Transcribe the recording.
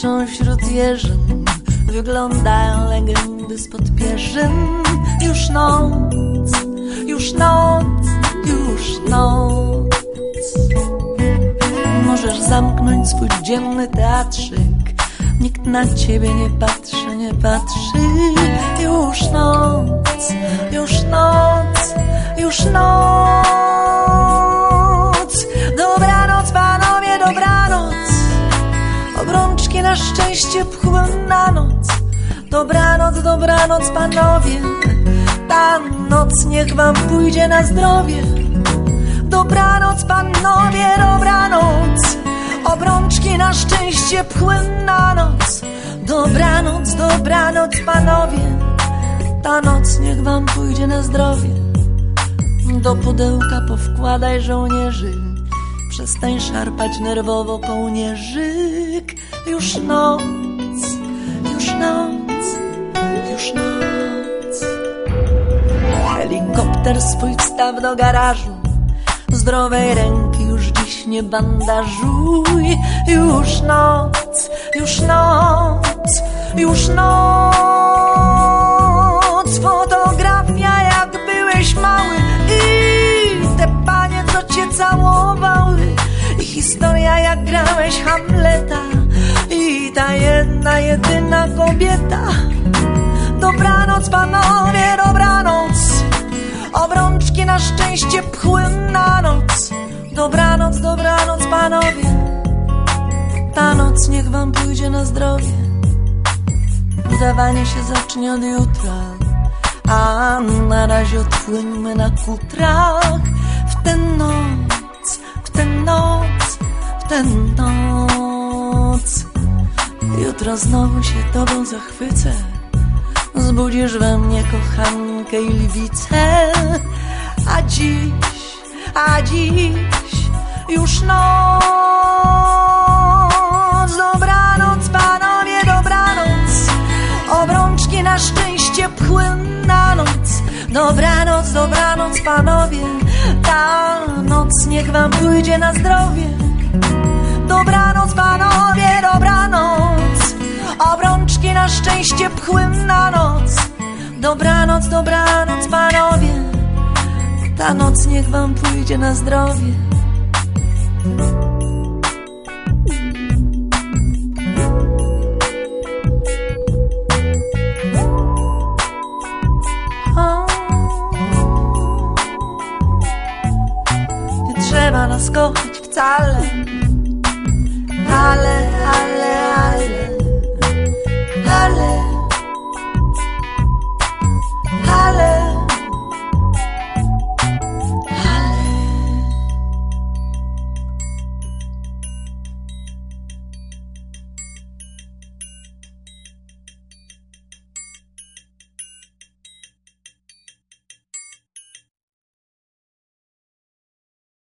Skaczą wśród jeżyn, wyglądają legendy spod pierzyn. Już noc, już noc, już noc. Możesz zamknąć swój dzienny teatrzyk, nikt na ciebie nie patrzy, nie patrzy. Już noc, już noc, już noc. Dobranoc panowie, dobranoc. Obrączki na szczęście pchły na noc. Dobranoc, dobranoc panowie. Ta noc niech wam pójdzie na zdrowie. Dobranoc panowie, dobranoc. Obrączki na szczęście pchły na noc. Dobranoc, dobranoc panowie. Ta noc niech wam pójdzie na zdrowie. Do pudełka powkładaj żołnierzy. Przestań szarpać nerwowo kołnierzyk. Już noc, już noc, już noc. Helikopter swój wstaw do garażu. Zdrowej ręki już dziś nie bandażuj. Już noc, już noc, już noc. Fotografia jak byłeś mały i te panie co cię całowały. I historia jak grałeś Hamleta i ta jedna, jedyna kobieta. Dobranoc panowie, dobranoc. Obrączki na szczęście pchły na noc. Dobranoc, dobranoc panowie. Ta noc niech wam pójdzie na zdrowie. Udawanie się zacznie od jutra, a na razie odpłyńmy na kutrach. W tę noc, w tę noc, w tę noc. Jutro znowu się tobą zachwycę. Zbudzisz we mnie kochankę i lwicę. A dziś już noc. Dobranoc panowie, dobranoc. Obrączki na szczęście pchły na noc. Dobranoc, dobranoc panowie. Ta noc niech wam pójdzie na zdrowie. Dobranoc panowie, dobranoc. Obrączki na szczęście pchły na noc. Dobranoc, dobranoc panowie. Ta noc niech wam pójdzie na zdrowie. Nie trzeba nas kochać wcale, ale